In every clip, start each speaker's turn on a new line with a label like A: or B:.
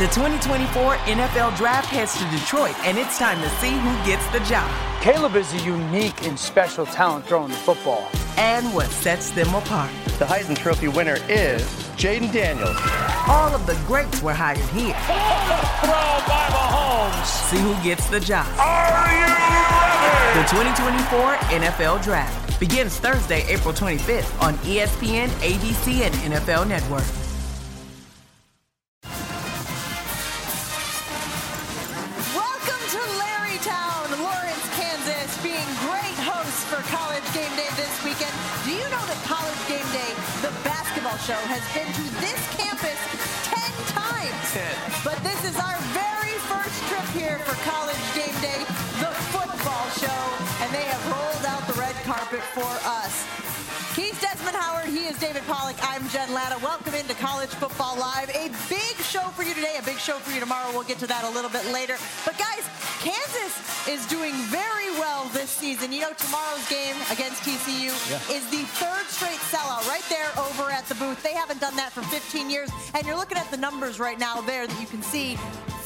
A: The 2024 NFL Draft heads to Detroit, and it's time to see who gets the job.
B: Caleb is a unique and special talent throwing the football.
A: And what sets them apart.
C: The Heisman Trophy winner is Jayden Daniels.
A: All of the greats were hired here.
D: Throw by Mahomes.
A: See who gets the job.
D: Are you ready?
A: The 2024 NFL Draft begins Thursday, April 25th on ESPN, ABC, and NFL Network.
E: Show has been to this campus 10 times. But this is our very first trip here for College Game Day, the football show, and they have rolled out the red carpet for us. He's Desmond Howard. He is David Pollack. I'm Jen Latta. Welcome into College Football Live. A big show for you today, a big show for you tomorrow. We'll get to that a little bit later. But guys, Kansas is doing very well this season. You know, tomorrow's game against TCU is the third straight sellout right there over at the booth. They haven't done that for 15 years. And you're looking at the numbers right now there that you can see.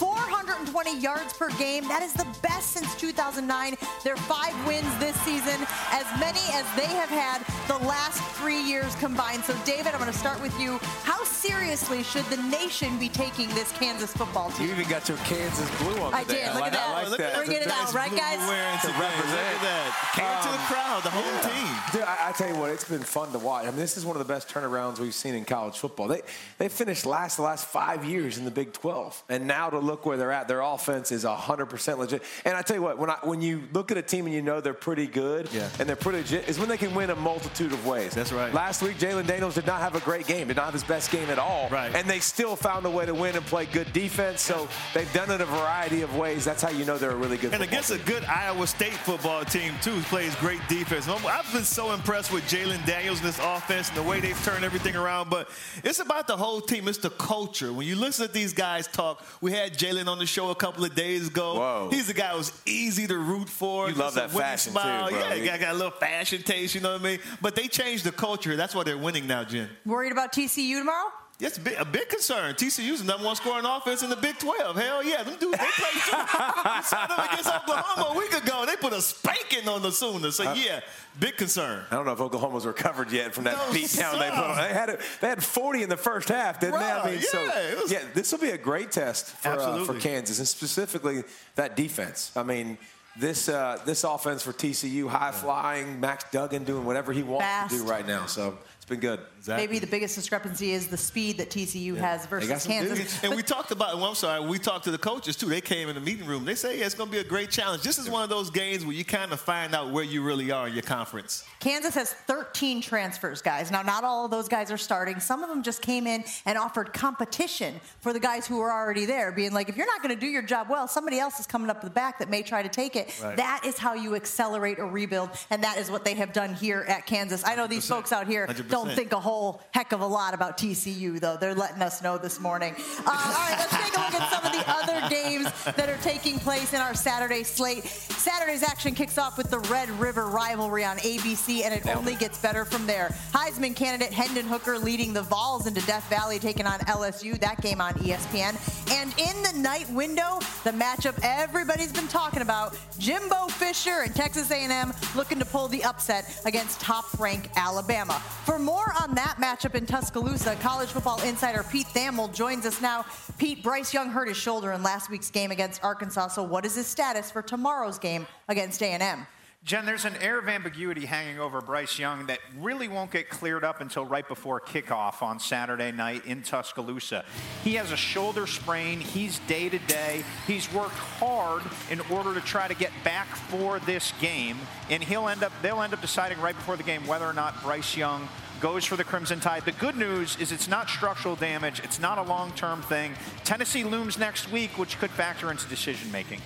E: 420 yards per game. That is the best since 2009. Their 5 wins this season, as many as they have had the last 3 years combined. So, David, I'm going to start with you. How seriously should the nation be taking this Kansas football team?
F: You even got your Kansas blue on today.
E: I did. Look at that.
F: Look at that.
E: Bringing it out, right, guys?
F: To represent.
G: Look at that. Came to the crowd, the whole team.
F: Dude, I tell you what, it's been fun to watch. I mean, this is one of the best turnarounds we've seen in college football. They finished the last 5 years in the Big 12. And now to look where they're at, their offense is 100% legit. And I tell you what, when you look at a team and you know they're pretty good and they're pretty legit, is when they can win a multitude of ways.
G: That's right.
F: Last week, Jayden Daniels did not have a great game, did not have his best game at all.
G: Right.
F: And they still found a way to win and play good defense. So they've done it a variety of ways. That's how you know they're a really good
G: and
F: football
G: against
F: team.
G: a good Iowa State football team, too, who plays great defense. I've been so impressed with Jayden Daniels and this offense and the way they've turned everything around. But it's about the whole team. It's the culture. When you listen to these guys talk, we had Jaylen on the show a couple of days ago.
F: Whoa.
G: He's a guy who's easy to root for.
F: You love that fashion,
G: smile.
F: too, bro.
G: Yeah, he got a little fashion taste, you know what I mean? But they changed the culture. That's why they're winning now, Jen.
E: Worried about TCU tomorrow?
G: It's a big concern. TCU's the number one scoring offense in the Big 12. Hell yeah, them dudes, they played we saw them against Oklahoma a week ago. They put a spanking on the Sooners. So yeah, big concern.
F: I don't know if Oklahoma's recovered yet from that beatdown they put on. They had 40 in the first half, didn't they? I mean, this will be a great test for Kansas, and specifically that defense. I mean, this offense for TCU, high flying, Max Duggan doing whatever he wants to do right now. So it's been good.
G: Exactly.
E: Maybe the biggest discrepancy is the speed that TCU has versus Kansas.
G: And we talked about, we talked to the coaches, too. They came in the meeting room. They say, it's going to be a great challenge. This is one of those games where you kind of find out where you really are in your conference.
E: Kansas has 13 transfers, guys. Now, not all of those guys are starting. Some of them just came in and offered competition for the guys who were already there, being like, if you're not going to do your job well, somebody else is coming up the back that may try to take it. Right. That is how you accelerate a rebuild, and that is what they have done here at Kansas. I know these folks out here 100%. Don't think a whole heck of a lot about TCU, though. They're letting us know this morning. All right, let's take a look at some of the other games that are taking place in our Saturday slate. Saturday's action kicks off with the Red River rivalry on ABC, and it only gets better from there. Heisman candidate Hendon Hooker leading the Vols into Death Valley, taking on LSU. That game on ESPN. And in the night window, the matchup everybody's been talking about, Jimbo Fisher and Texas A&M looking to pull the upset against top-ranked Alabama. For more on that matchup in Tuscaloosa, college football insider Pete Thamel joins us now. Pete, Bryce Young hurt his shoulder in last week's game against Arkansas, so what is his status for tomorrow's game against A&M?
H: Jen, there's an air of ambiguity hanging over Bryce Young that really won't get cleared up until right before kickoff on Saturday night in Tuscaloosa. He has a shoulder sprain. He's day-to-day. He's worked hard in order to try to get back for this game, and they'll end up deciding right before the game whether or not Bryce Young goes for the Crimson Tide. The good news is it's not structural damage. It's not a long-term thing. Tennessee looms next week, which could factor into decision-making.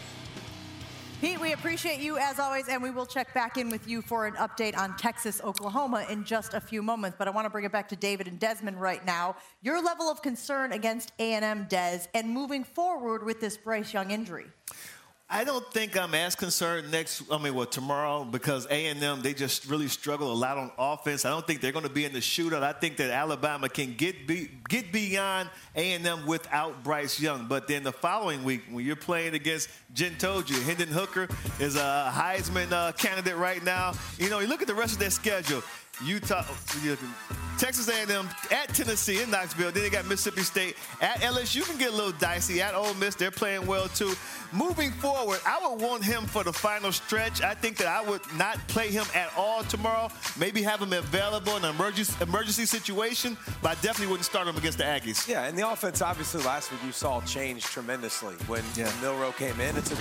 E: Pete, we appreciate you as always, and we will check back in with you for an update on Texas, Oklahoma in just a few moments. But I want to bring it back to David and Desmond right now. Your level of concern against A&M, Des, and moving forward with this Bryce Young injury.
G: I don't think I'm as concerned tomorrow, because A&M, they just really struggle a lot on offense. I don't think they're going to be in the shootout. I think that Alabama can get beyond A&M without Bryce Young. But then the following week, when you're playing against, Jen told you, Hendon Hooker is a Heisman candidate right now. You look at the rest of their schedule. Texas A&M, at Tennessee in Knoxville. Then they got Mississippi State. At LSU can get a little dicey. At Ole Miss, they're playing well too. Moving forward, I would want him for the final stretch. I think that I would not play him at all tomorrow. Maybe have him available in an emergency situation, but I definitely wouldn't start him against the Aggies.
F: Yeah, and the offense, obviously, last week you saw change tremendously when Milroe came in. It's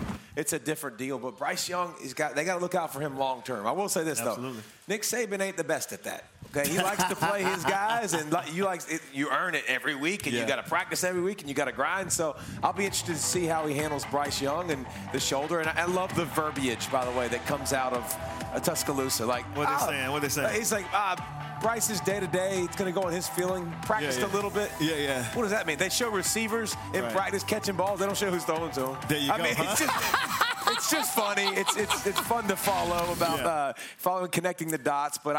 F: a different deal. But Bryce Young, they got to look out for him long term. I will say this though, Nick Saban ain't the best at that. Okay, he likes to play his guys, and you earn it every week, and you got to practice every week, and you got to grind. So I'll be interested to see how he handles Bryce Young and the shoulder. And I love the verbiage, by the way, that comes out of Tuscaloosa. Like
G: what they saying?
F: He's like, Bryce is day to day. It's going to go on his feeling. Practiced a little bit.
G: Yeah.
F: What does that mean? They show receivers in practice catching balls. They don't show who's throwing to them.
G: There you go.
F: It's just funny. It's fun to follow about following, connecting the dots. But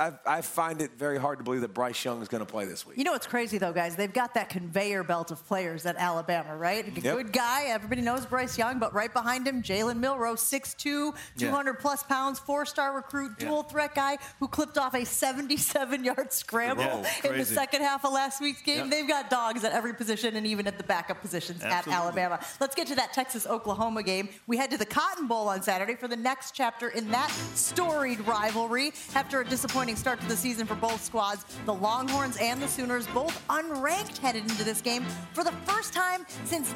F: I find it very hard to believe that Bryce Young is going to play this week.
E: You know what's crazy though, guys? They've got that conveyor belt of players at Alabama, right? A good guy. Everybody knows Bryce Young, but right behind him, Jalen Milroe, 6'2", 200-plus pounds, 4-star recruit, dual threat guy who clipped off a 77-yard scramble in the second half of last week's game. They've got dogs at every position and even at the backup positions at Alabama. Let's get to that Texas-Oklahoma game. We head to the Cotton Bowl on Saturday for the next chapter in that storied rivalry. After a disappointing start to the season for both squads, the Longhorns and the Sooners, both unranked, headed into this game for the first time since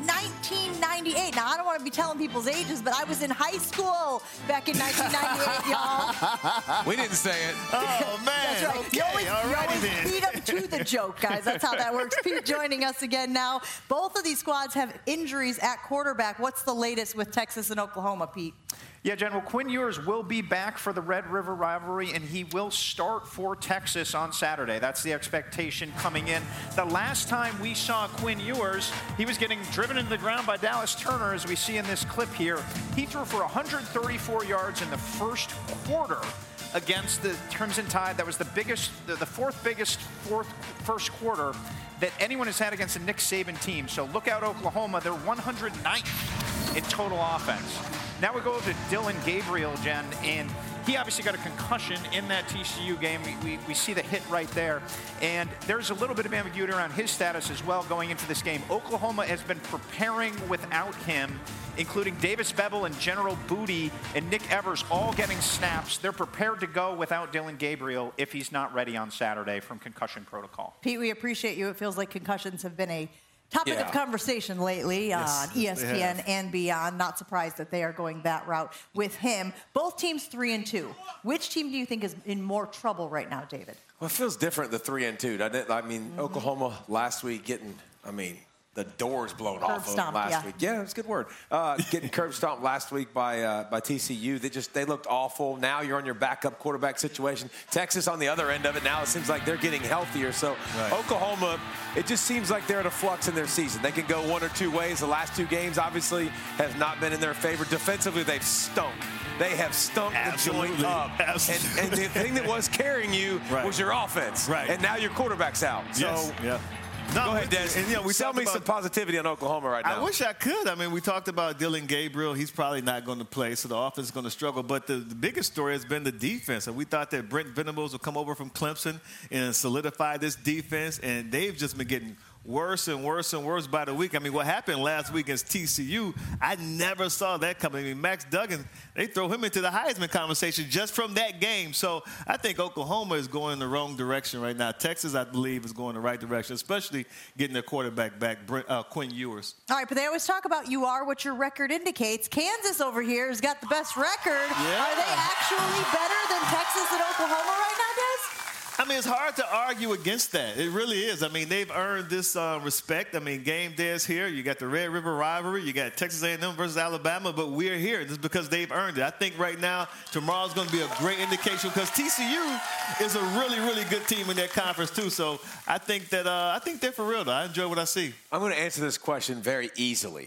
E: 1998. Now, I don't want to be telling people's ages, but I was in high school back in 1998, y'all.
F: We didn't say it.
G: Oh, man.
E: That's right.
G: Okay.
E: You always beat up to the joke, guys. That's how that works. Pete joining us again now. Both of these squads have injuries at quarterback. What's the latest with Texas and Oklahoma, Pete?
H: Yeah, General, Quinn Ewers will be back for the Red River rivalry, and he will start for Texas on Saturday. That's the expectation coming in. The last time we saw Quinn Ewers, he was getting driven into the ground by Dallas Turner, as we see in this clip here. He threw for 134 yards in the first quarter against the Crimson Tide. That was the fourth biggest first quarter that anyone has had against a Nick Saban team. So look out, Oklahoma. They're 109th in total offense. Now we go to Dylan Gabriel, Jen, and he obviously got a concussion in that TCU game. We see the hit right there. And there's a little bit of ambiguity around his status as well going into this game. Oklahoma has been preparing without him, including Davis Bevell and General Booty and Nick Evers all getting snaps. They're prepared to go without Dylan Gabriel if he's not ready on Saturday from concussion protocol.
E: Pete, we appreciate you. It feels like concussions have been a topic of conversation lately on ESPN and beyond. Not surprised that they are going that route with him. Both teams 3-2. Which team do you think is in more trouble right now, David?
F: Well, it feels different, the 3-2, doesn't it? I mean, Oklahoma last week getting, the doors blown off of them last week. Yeah, it's a good word. Getting curb stomped last week by TCU. They looked awful. Now you're on your backup quarterback situation. Texas on the other end of it. Now it seems like they're getting healthier. So Oklahoma, it just seems like they're at a flux in their season. They can go one or two ways. The last two games obviously have not been in their favor. Defensively, they've stunk. They have stunk the joint up. And the thing that was carrying you was your offense.
G: Right.
F: And now your quarterback's out. So
G: No,
F: go ahead, Des. And, sell me some positivity on Oklahoma right now.
G: I wish I could. We talked about Dylan Gabriel. He's probably not going to play, so the offense is going to struggle. But the biggest story has been the defense. And we thought that Brent Venables would come over from Clemson and solidify this defense, and they've just been getting worse and worse and worse by the week. What happened last week against TCU, I never saw that coming. Max Duggan, they throw him into the Heisman conversation just from that game. So I think Oklahoma is going in the wrong direction right now. Texas, I believe, is going the right direction, especially getting their quarterback back, Quinn Ewers.
E: All right, but they always talk about you are what your record indicates. Kansas over here has got the best record.
G: Yeah.
E: Are they actually better than Texas and Oklahoma right now, Des?
G: It's hard to argue against that. It really is. They've earned this respect. Game day is here. You got the Red River rivalry. You got Texas A&M versus Alabama, but we're here. This is because they've earned it. I think right now, tomorrow's going to be a great indication because TCU is a really, really good team in that conference too. So I think they're for real, though. I enjoy what I see.
F: I'm going to answer this question very easily.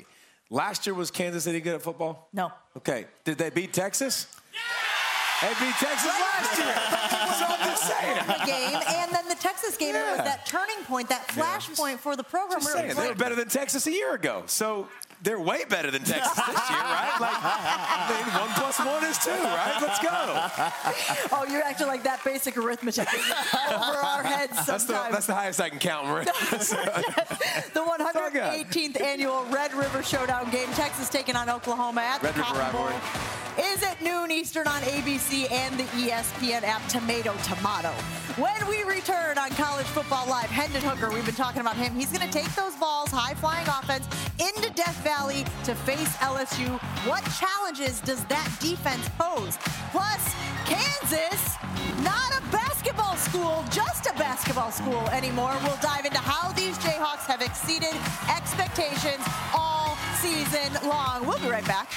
F: Last year, was Kansas City good at football?
E: No.
F: Okay. Did they beat Texas? They beat Texas last year. So I'm just saying.
E: The game, and then the Texas game, it was that turning point, that flashpoint for the program.
F: Just saying, they were better than Texas a year ago. So they're way better than Texas this year, right? Like, I mean, 1 plus 1 is 2, right? Let's go.
E: Oh, you're acting like that basic arithmetic over our heads sometimes.
F: That's the highest I can count, Maria.
E: The 118th annual Red River Showdown game. Texas taking on Oklahoma at the Cotton Bowl. Is at noon Eastern on ABC and the ESPN app. Tomato. When we return on College Football Live, Hendon Hooker, we've been talking about him. He's going to take those balls, high-flying offense, into Death Valley to face LSU. What challenges does that defense pose? Plus, Kansas, not a basketball school, just a basketball school anymore. We'll dive into how these Jayhawks have exceeded expectations all season long. We'll be right back.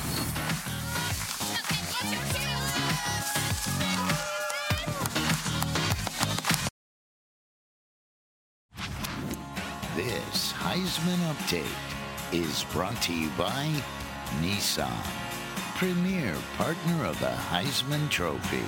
I: This Heisman Update is brought to you by Nissan, premier partner of the Heisman Trophy.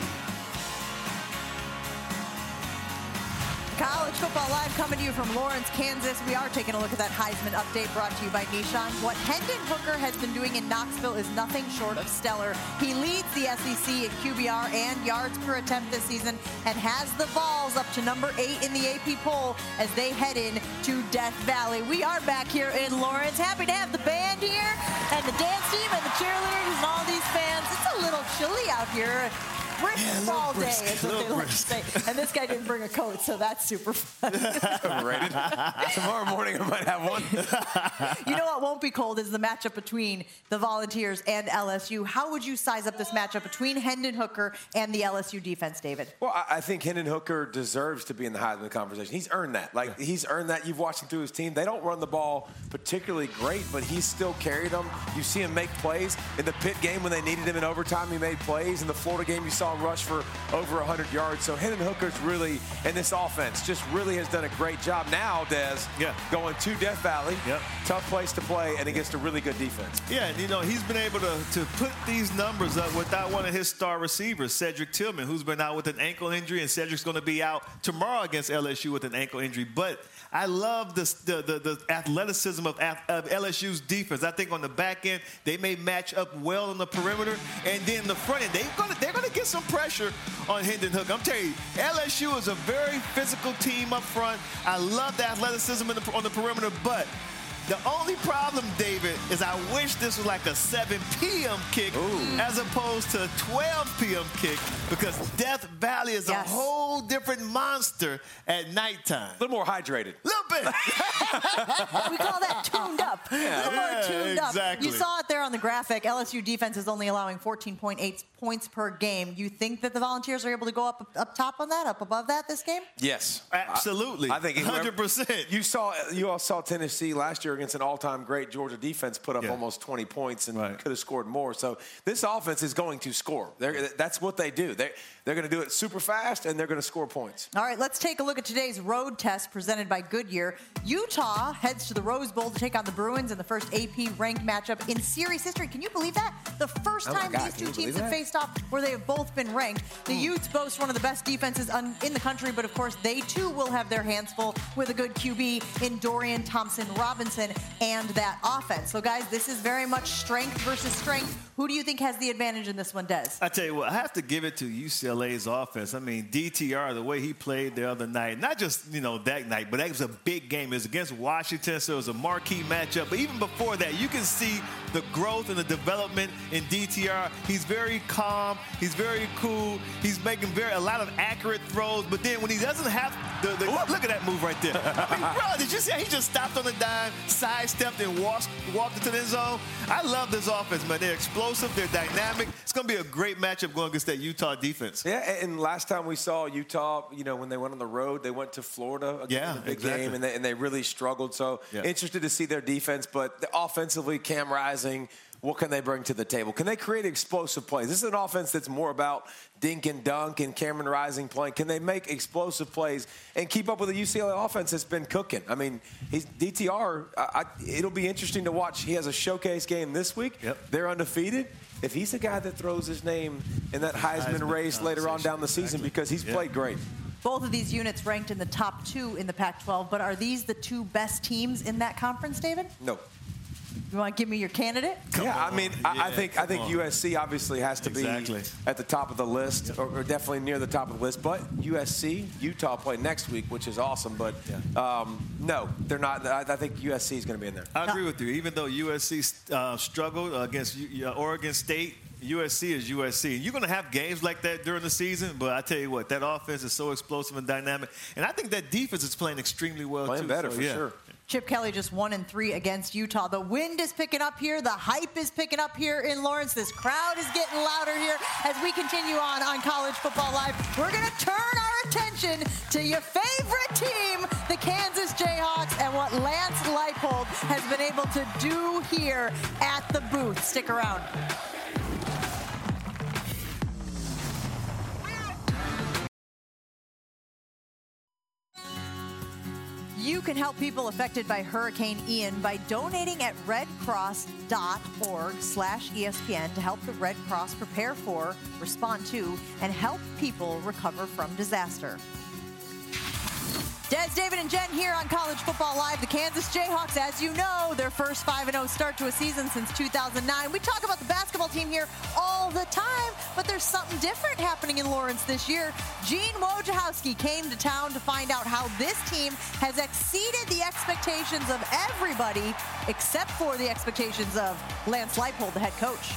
E: College Football Live coming to you from Lawrence, Kansas. We are taking a look at that Heisman update brought to you by Nissan. What Hendon Hooker has been doing in Knoxville is nothing short of stellar. He leads the SEC in QBR and yards per attempt this season and has the Vols up to number 8 in the AP poll as they head in to Death Valley. We are back here in Lawrence. Happy to have the band here and the dance team and the cheerleaders and all these fans. It's a little chilly out here. Brisk fall day is what they like to say. And this guy didn't bring a coat, so that's super fun.
F: Rated. Tomorrow morning I might have one.
E: You know what won't be cold is the matchup between the Volunteers and LSU. How would you size up this matchup between Hendon Hooker and the LSU defense, David?
F: Well, I think Hendon Hooker deserves to be in the Heisman conversation. He's earned that. He's earned that. You've watched him through his team. They don't run the ball particularly great, but he's still carried them. You see him make plays. In the Pitt game when they needed him in overtime, he made plays. In the Florida game, you saw him rush for over 100 yards. So Hendon Hooker's really, in this offense, just really has done a great job. Now, Des, going to Death Valley, tough place to play, and against a really good defense.
G: Yeah, and he's been able to put these numbers up without one of his star receivers, Cedric Tillman, who's been out with an ankle injury, and Cedric's going to be out tomorrow against LSU with an ankle injury. But I love the athleticism of LSU's defense. I think on the back end, they may match up well on the perimeter, and then the front end, they're going to get some pressure on Hendon Hooker. I'm telling you, LSU is a very physical team up front. I love the athleticism on the perimeter, but the only problem, David, is I wish this was like a 7 p.m. kick as opposed to a 12 p.m. kick, because Death Valley is a whole different monster at nighttime.
F: A little more hydrated.
G: A little bit.
E: We call that tuned up. A little more tuned up. You saw it there on the graphic. LSU defense is only allowing 14.8 points per game. You think that the Volunteers are able to go up top on that, up above that this game?
F: Yes.
G: Absolutely.
F: I think
G: 100%.
F: You all saw Tennessee last year against an all-time great Georgia defense put up almost 20 points and could have scored more. So this offense is going to score. That's what they do. They're going to do it super fast, and they're going to score points.
E: All right, let's take a look at today's road test presented by Goodyear. Utah heads to the Rose Bowl to take on the Bruins in the first AP-ranked matchup in series history. Can you believe that? The first time these two teams have faced off where they have both been ranked. The Utes boast one of the best defenses in the country, but of course they too will have their hands full with a good QB in Dorian Thompson-Robinson and that offense. So guys, this is very much strength versus strength. Who do you think has the advantage in this one, Des?
G: I tell you what, I have to give it to UCLA's offense. I mean, DTR, the way he played the other night, not just, that night, but that was a big game. It was against Washington, so it was a marquee matchup. But even before that, you can see the growth and the development in DTR. He's very calm. He's very cool. He's making a lot of accurate throws. But then when he doesn't have look at that move right there. I mean, bro, did you see how he just stopped on the dime, sidestepped, and walked into the end zone? I love this offense, man. They're explosive. They're dynamic. It's going to be a great matchup going against that Utah defense.
F: Yeah, and last time we saw Utah, when they went on the road, they went to Florida again in a big game, and they really struggled. So interested to see their defense. But offensively, Cam Rising, what can they bring to the table? Can they create explosive plays? This is an offense that's more about dink and dunk and Cameron Rising playing. Can they make explosive plays and keep up with the UCLA offense that's been cooking? I mean, he's DTR. It'll be interesting to watch. He has a showcase game this week.
G: Yep.
F: They're undefeated. If he's the guy that throws his name in that Heisman race later on down the season, because he's played great.
E: Both of these units ranked in the top 2 in the Pac-12, but are these the 2 best teams in that conference, David?
F: No.
E: You want to give me your candidate?
F: I think USC obviously has to be at the top of the list, or definitely near the top of the list. But USC, Utah play next week, which is awesome. But no, they're not. I think USC is going to be in there.
G: I agree with you. Even though USC struggled against Oregon State, USC is USC. You're going to have games like that during the season, but I tell you what, that offense is so explosive and dynamic. And I think that defense is playing extremely well,
F: playing better, for sure.
E: Chip Kelly just 1-3 against Utah. The wind is picking up here. The hype is picking up here in Lawrence. This crowd is getting louder here as we continue on College Football Live. We're going to turn our attention to your favorite team, the Kansas Jayhawks, and what Lance Leipold has been able to do here at the booth. Stick around. You can help people affected by Hurricane Ian by donating at redcross.org/ESPN to help the Red Cross prepare for, respond to, and help people recover from disaster. Des, David, and Jen here on College Football Live. The Kansas Jayhawks, as you know, their first 5-0 start to a season since 2009. We talk about the basketball team here all the time, but there's something different happening in Lawrence this year. Gene Wojciechowski came to town to find out how this team has exceeded the expectations of everybody except for the expectations of Lance Leipold, the head coach.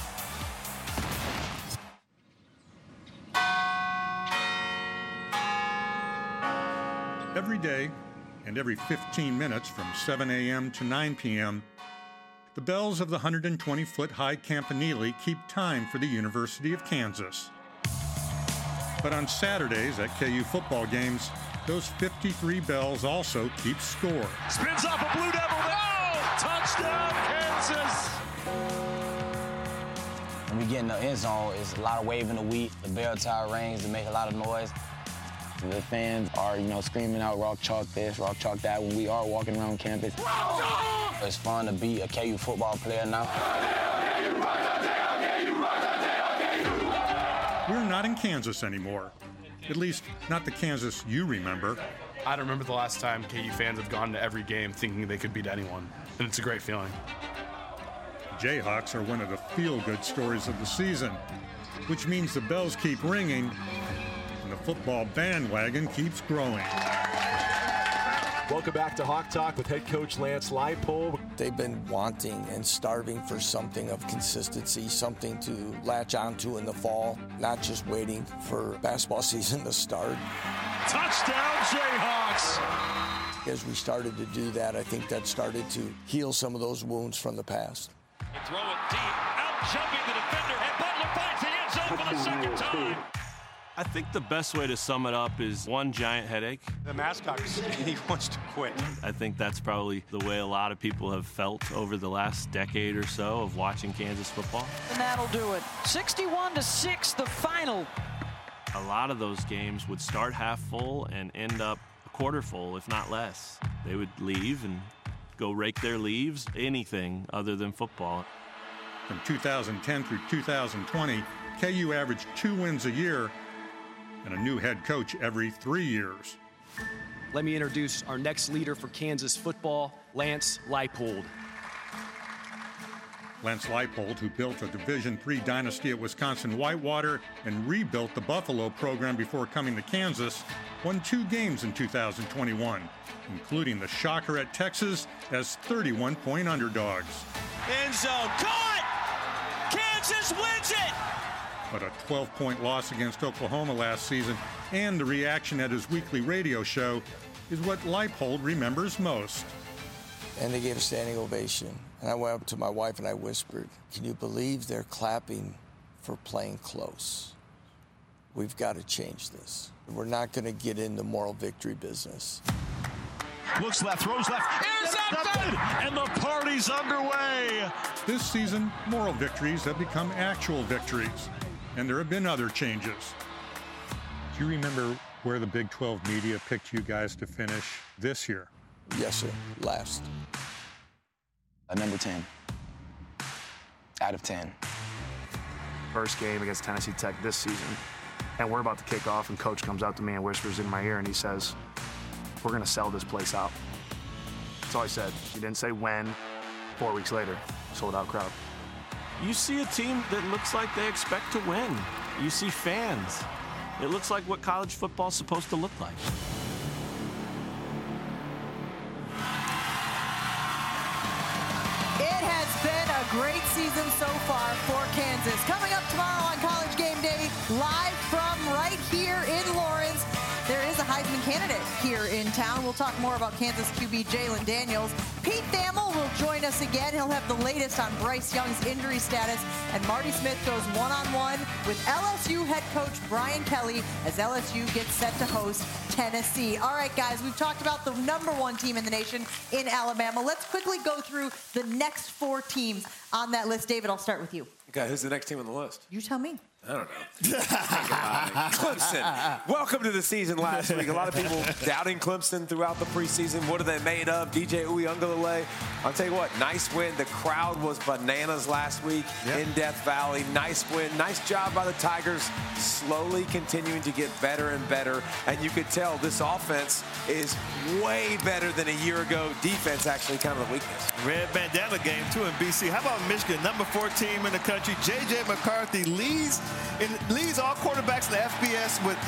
J: Every day and every 15 minutes from 7 a.m. to 9 p.m., the bells of the 120-foot-high Campanile keep time for the University of Kansas. But on Saturdays at KU football games, those 53 bells also keep score.
D: Spins off a Blue Devil. Oh! Touchdown, Kansas!
K: When we get in the end zone, it's a lot of waving the wheat. The bell tower rings to make a lot of noise. The fans are, screaming out rock chalk this, rock chalk that when we are walking around campus. It's fun to be a KU football player now.
J: We're not in Kansas anymore. At least, not the Kansas you remember.
L: I don't remember the last time KU fans have gone to every game thinking they could beat anyone, and it's a great feeling.
J: Jayhawks are one of the feel-good stories of the season, which means the bells keep ringing and the football bandwagon keeps growing.
M: Welcome back to Hawk Talk with head coach Lance Leipold.
N: They've been wanting and starving for something of consistency, something to latch onto in the fall, not just waiting for basketball season to start.
D: Touchdown, Jayhawks!
N: As we started to do that, I think that started to heal some of those wounds from the past.
D: Throw it deep, out jumping the defender, and Butler finds the end zone for the second time.
O: I think the best way to sum it up is one giant headache.
P: The mascot, he wants to quit.
O: I think that's probably the way a lot of people have felt over the last decade or so of watching Kansas football.
Q: And that'll do it. 61-6, the final.
O: A lot of those games would start half full and end up a quarter full, if not less. They would leave and go rake their leaves, anything other than football.
J: From 2010 through 2020, KU averaged 2 wins a year and a new head coach every 3 years.
R: Let me introduce our next leader for Kansas football, Lance Leipold.
J: Lance Leipold, who built a Division III dynasty at Wisconsin Whitewater and rebuilt the Buffalo program before coming to Kansas, won 2 games in 2021, including the shocker at Texas as 31-point underdogs.
D: End zone, caught! Kansas wins it!
J: But a 12-point loss against Oklahoma last season and the reaction at his weekly radio show is what Leipold remembers most.
N: And they gave a standing ovation. And I went up to my wife and I whispered, "Can you believe they're clapping for playing close? We've got to change this. We're not going to get in the moral victory business."
D: Looks left, throws left, intercepted! And the
S: party's underway.
J: This season, moral victories have become actual victories, and there have been other changes. Do you remember where the Big 12 media picked you guys to finish this year?
N: Yes, sir. Last.
K: Number 10. Out of 10.
T: First game against Tennessee Tech this season, and we're about to kick off, and coach comes out to me and whispers in my ear, and he says, we're going to sell this place out. That's all he said. He didn't say when. 4 weeks later, sold out crowd.
O: You see a team that looks like they expect to win. You see fans. It looks like what college football's supposed to look like.
E: It has been a great season so far for Kansas. Coming up tomorrow on College Game Day, live from right here in Lawrence, there is a Heisman candidate here in town. We'll talk more about Kansas QB Jalon Daniels. Pete Thamel will join us again. He'll have the latest on Bryce Young's injury status. And Marty Smith goes one-on-one with LSU head coach Brian Kelly as LSU gets set to host Tennessee. All right, guys, we've talked about the #1 team in the nation in Alabama. Let's quickly go through the next 4 teams on that list. David, I'll start with you.
F: Okay, who's the next team on the list?
E: You tell me.
F: I don't know. Clemson. Welcome to the season last week. A lot of people doubting Clemson throughout the preseason. What are they made of? DJ Uiagalelei. I'll tell you what, nice win. The crowd was bananas last week in Death Valley. Nice win. Nice job by the Tigers. Slowly continuing to get better and better. And you could tell this offense is way better than a year ago. Defense actually kind of the weakness.
G: Red bandana game, too, in BC. How about Michigan, #4 team in the country? J.J. McCarthy leads all quarterbacks in the FBS with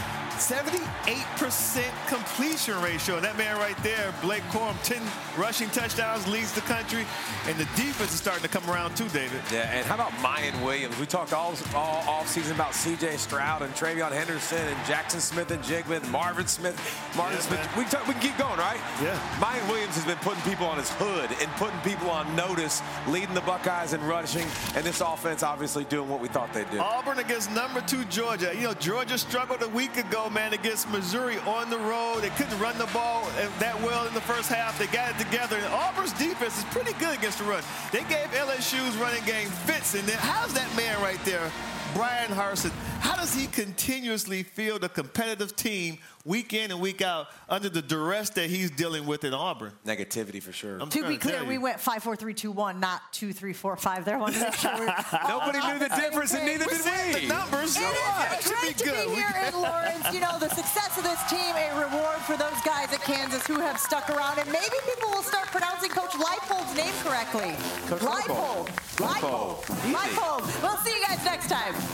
G: 78% completion ratio. And that man right there, Blake Corum, 10 rushing touchdowns, leads the country. And the defense is starting to come around too, David.
F: Yeah, and how about Mayan Williams? We talked all offseason about C.J. Stroud and Travion Henderson and Jackson Smith and Jigman and Marvin Smith. We can keep going, right?
G: Yeah.
F: Mayan Williams has been putting people on his hood and putting people on notice, leading the Buckeyes in rushing, and this offense obviously doing what we thought they'd do.
G: Auburn against #2 Georgia. You know, Georgia struggled a week ago, man, against Missouri on the road. They couldn't run the ball that well in the first half. They got it together. And Auburn's defense is pretty good against the run. They gave LSU's running game fits. And then how's that man right there, Brian Harsin, how does he continuously field a competitive team week in and week out under the duress that he's dealing with in Auburn?
F: Negativity for sure.
E: To be clear, we went 5-4-3-2-1, not 2-3-4-5 there. Nobody
F: knew the difference, and neither did we.
G: The numbers.
E: It's great to be here in Lawrence. You know, the success of this team, a reward for those guys at Kansas who have stuck around. And maybe people will start pronouncing Coach Leipold's name correctly. Leipold. We'll see you guys next time.